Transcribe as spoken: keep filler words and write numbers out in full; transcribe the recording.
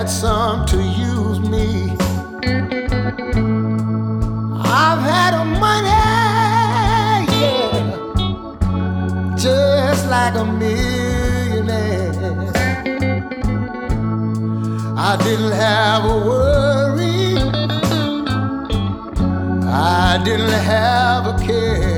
had some to use me. I've had a money, yeah, just like a millionaire. I didn't have a worry, I didn't have a care.